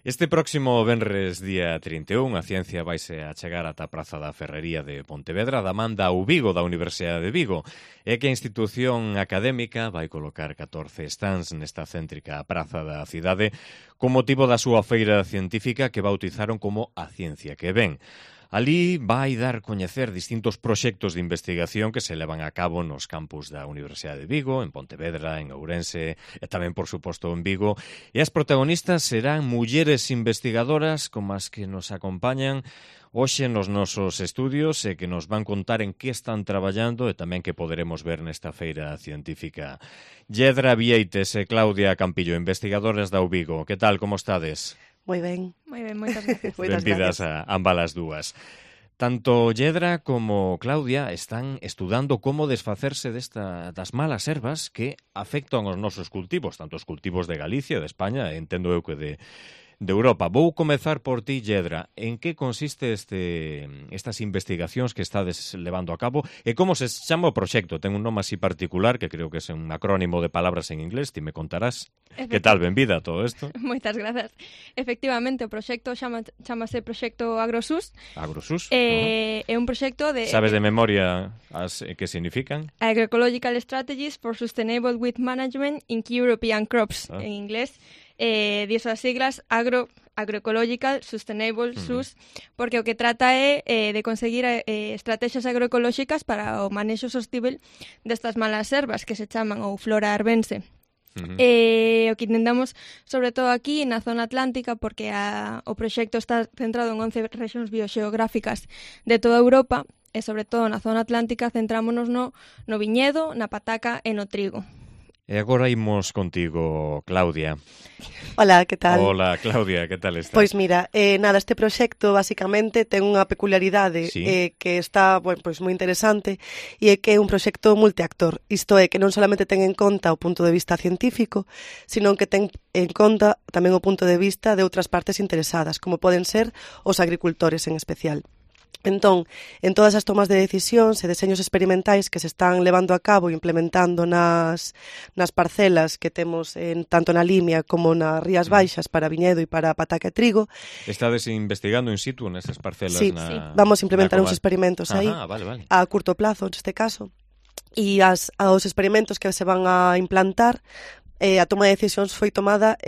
Este próximo venres día 31 a ciencia vaise a chegar ata a Praza da Ferrería de Pontevedra da man da UVigo da Universidade de Vigo e que a institución académica vai colocar 14 stands nesta céntrica praza da cidade con motivo da súa feira científica que bautizaron como A Ciencia que Ven. Alí vai dar coñecer distintos proxectos de investigación que se levan a cabo nos campus da Universidade de Vigo, en Pontevedra, en Ourense e tamén, por suposto, en Vigo. E as protagonistas serán mulleres investigadoras como as que nos acompañan hoxe nos nosos estudios e que nos van contar en que están traballando e tamén que poderemos ver nesta feira científica. Lledra Vieites e Claudia Campillo, investigadoras da UVigo. Que tal, como estades? Moi ben. Moi ben, moitas gracias. Benvidas a ambas as dúas. Tanto Lledra como Claudia están estudando como desfacerse das malas ervas que afectan os nosos cultivos, tanto os cultivos de Galicia, de España, entendo eu que de Europa. Vou comezar por ti, Lledra. En que consiste estas investigacións que estades levando a cabo e como se chama o proxecto? Ten un nome así particular que creo que é un acrónimo de palabras en inglés, ti me contarás. Que tal, benvida a todo isto? Moitas grazas. Efectivamente, o proxecto chamase Proxecto AgroSUS. AgroSUS? É un proxecto de... Sabes de memoria que significan? Agroecological Strategies for Sustainable Wheat Management in Key European Crops, en inglés. Diso as siglas Agroecological Sustainable SUS, porque o que trata é de conseguir estrategias agroecolóxicas para o manexo sostível destas malas ervas que se chaman ou flora arbense. O que intentamos, sobre todo aquí na zona atlántica, porque o proxecto está centrado en 11 rexións bioxeográficas de toda Europa, e sobre todo na zona atlántica centrámonos no viñedo, na pataca e no trigo. E agora imos contigo, Claudia. Hola, que tal? Hola, Claudia, que tal estás? Pois mira, este proxecto basicamente ten unha peculiaridade que está pois moi interesante e é que é un proxecto multiactor. Isto é que non solamente ten en conta o punto de vista científico, sino que ten en conta tamén o punto de vista de outras partes interesadas, como poden ser os agricultores en especial. Entón, en todas as tomas de decisións e deseños experimentais que se están levando a cabo e implementando nas parcelas que temos tanto na Limia como nas Rías Baixas para viñedo e para pataca e trigo. Estades investigando in situ nesas parcelas? Sí, vamos a implementar uns experimentos aí vale. a curto plazo, neste caso, e aos experimentos que se van a implantar, a toma de decisións foi tomada,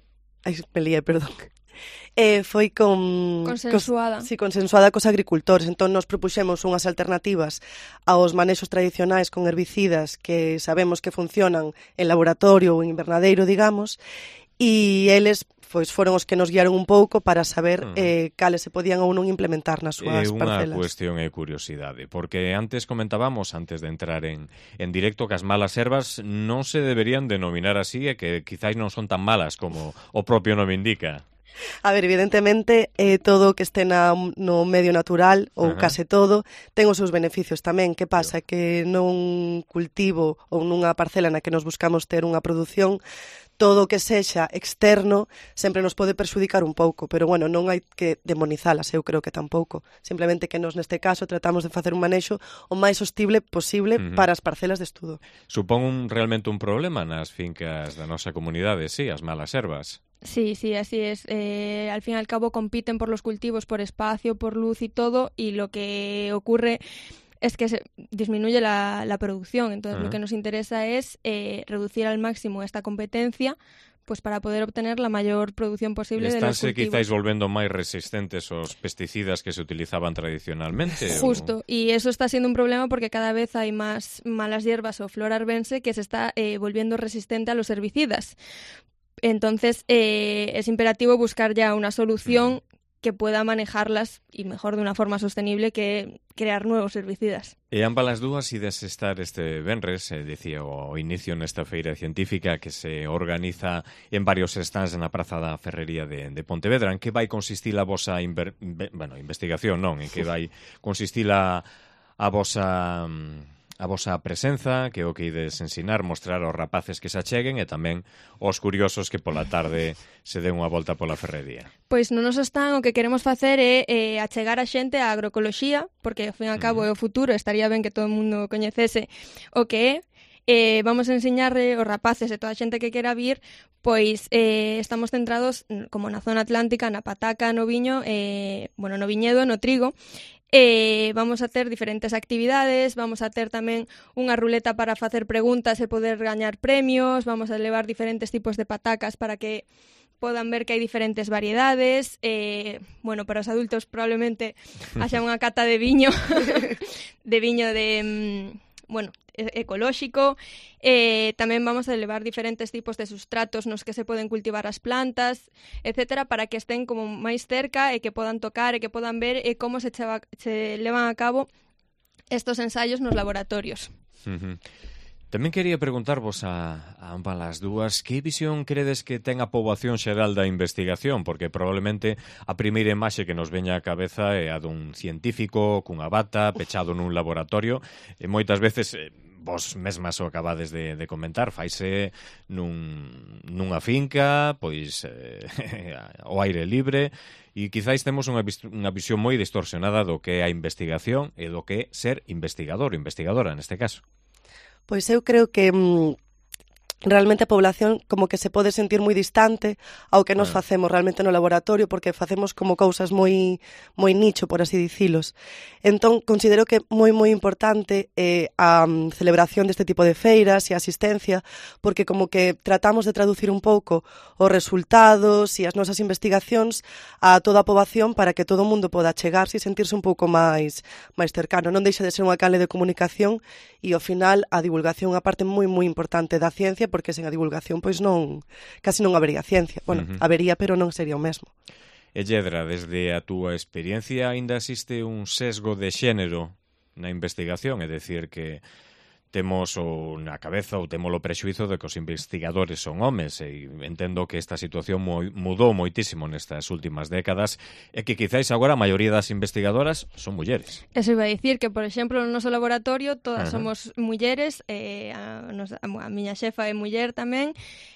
foi consensuada. Consensuada cos agricultores. Entón, nos propuxemos unhas alternativas aos manexos tradicionais con herbicidas que sabemos que funcionan en laboratorio ou en invernadeiro, digamos, e eles foron os que nos guiaron un pouco para saber cales se podían ou non implementar nas súas parcelas. É unha cuestión e curiosidade, porque antes comentábamos, antes de entrar en directo, que as malas ervas non se deberían denominar así e que quizáis non son tan malas como o propio nome indica. A ver, evidentemente, todo o que este no medio natural, ou case todo, ten os seus beneficios tamén. Que pasa? Que nun cultivo ou nunha parcela na que nos buscamos ter unha produción, todo o que sexa externo sempre nos pode perxudicar un pouco, pero bueno, non hai que demonizalas, eu creo que tampouco. Simplemente que nos neste caso tratamos de facer un manexo o máis sostible posible para as parcelas de estudo. Supón realmente un problema nas fincas da nosa comunidade, sí, as malas ervas? Sí, así es. Al fin y al cabo compiten por los cultivos, por espacio, por luz y todo, y lo que ocurre es que se disminuye la producción. Entonces, lo que nos interesa es reducir al máximo esta competencia, pues para poder obtener la mayor producción posible de los cultivos. Estanse quizáis volvendo máis resistentes aos pesticidas que se utilizaban tradicionalmente? Justo, y eso está siendo un problema porque cada vez hay más malas hierbas o flora arbense que se está volviendo resistente a los herbicidas. Entonces, es imperativo buscar ya una solución que pueda manejarlas y mejor de una forma sostenible que crear nuevos herbicidas. E ambas as dúas ides estar este venres, dicía o inicio nesta feira científica que se organiza en varios stands na Praza da Ferrería de Pontevedra. En que vai consistir a vosa investigación, non? En que vai consistir a vosa presenza, que o que ides ensinar, mostrar aos rapaces que se acheguen e tamén aos curiosos que pola tarde se den unha volta pola ferrería. Pois no noso stand o que queremos facer é achegar a xente á agroecoloxía, porque ao fin e ao cabo é o futuro, estaría ben que todo o mundo coñecese o que é, vamos a enseñarle aos rapaces e toda a xente que quera vir, pois estamos centrados como na zona atlántica, na pataca, no viño, no viñedo, no trigo. Vamos a ter diferentes actividades, vamos a ter tamén unha ruleta para facer preguntas e poder gañar premios, vamos a levar diferentes tipos de patacas para que podan ver que hai diferentes variedades. Para os adultos probablemente haxa unha cata de viño ecolóxico. Tamén vamos a levar diferentes tipos de sustratos nos que se poden cultivar as plantas, etcétera, para que estén como máis cerca e que podan tocar e que podan ver como se levan a cabo estos ensaios nos laboratorios. Tamén quería preguntarvos a ambas as dúas que visión credes que ten a poboación xeral da investigación, porque probablemente a primeira imaxe que nos veña á cabeza é a dun científico cunha bata pechado nun laboratorio e moitas veces vos mesmas o acabades de comentar, faise nunha finca, pois ao aire libre, e quizáis temos unha visión moi distorsionada do que é a investigación e do que é ser investigador ou investigadora neste caso. Pois eu creo que realmente a población como que se pode sentir moi distante ao que nos facemos realmente no laboratorio, porque facemos como cousas moi nicho, por así dicilos. Entón, considero que moi importante a celebración deste tipo de feiras e a asistencia, porque como que tratamos de traducir un pouco os resultados e as nosas investigacións a toda a poboación para que todo o mundo poda chegarse e sentirse un pouco máis cercano. Non deixa de ser unha canle de comunicación e, ao final, a divulgación é unha parte moi importante da ciencia, porque sen a divulgación pois casi non habería ciencia. Habería, pero non sería o mesmo. E Lledra, desde a túa experiencia, aínda existe un sesgo de xénero na investigación, é dicir que temos na cabeza ou temos o prexuízo de que os investigadores son homes, e entendo que esta situación mudou moitísimo nestas últimas décadas e que quizáis agora a maioría das investigadoras son mulleres. Eso iba a dicir que, por exemplo, no noso laboratorio todas somos mulleres, a miña xefa é muller tamén.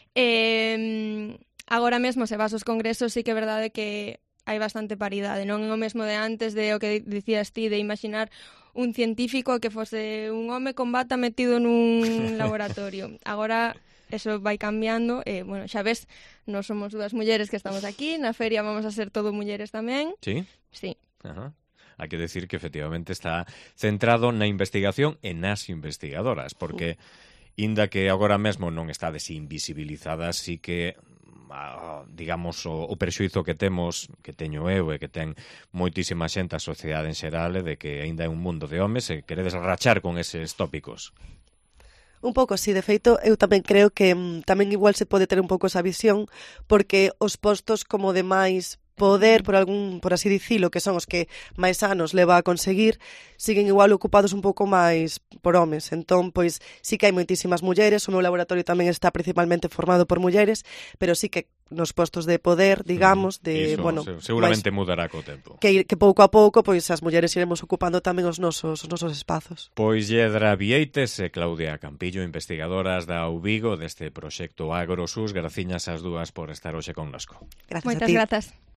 Agora mesmo se vas aos congresos sí que é verdade que hai bastante paridade, non é o mesmo de antes de o que dicías ti de imaginar un científico que fose un home con bata metido nun laboratorio. Agora eso vai cambiando e, xa ves, nós somos dúas mulleres que estamos aquí, na feria vamos a ser todo mulleres tamén. Sí? Sí. Hai que decir que efectivamente está centrado na investigación e nas investigadoras, porque inda que agora mesmo non estades invisibilizadas, sí que digamos, o prexuízo que temos, que teño eu e que ten moitísima xente a sociedade en xeral, de que aínda é un mundo de homes e queredes rachar con eses tópicos. Un pouco, sí, de feito, eu tamén creo que tamén igual se pode ter un pouco esa visión, porque os postos como de máis poder, por así dicilo, que son os que máis anos leva a conseguir, siguen igual ocupados un pouco máis por homes. Entón, pois, sí que hai moitísimas mulleres, o meu laboratorio tamén está principalmente formado por mulleres, pero sí que nos postos de poder, digamos, de, seguramente mudará co tempo. Que pouco a pouco, pois, as mulleres iremos ocupando tamén os nosos espazos. Pois Lledra Vieites e Claudia Campillo, investigadoras da UVigo deste proxecto AgroSUS, graciñas as dúas por estar hoxe connosco. Gracias a ti. Moitas grazas.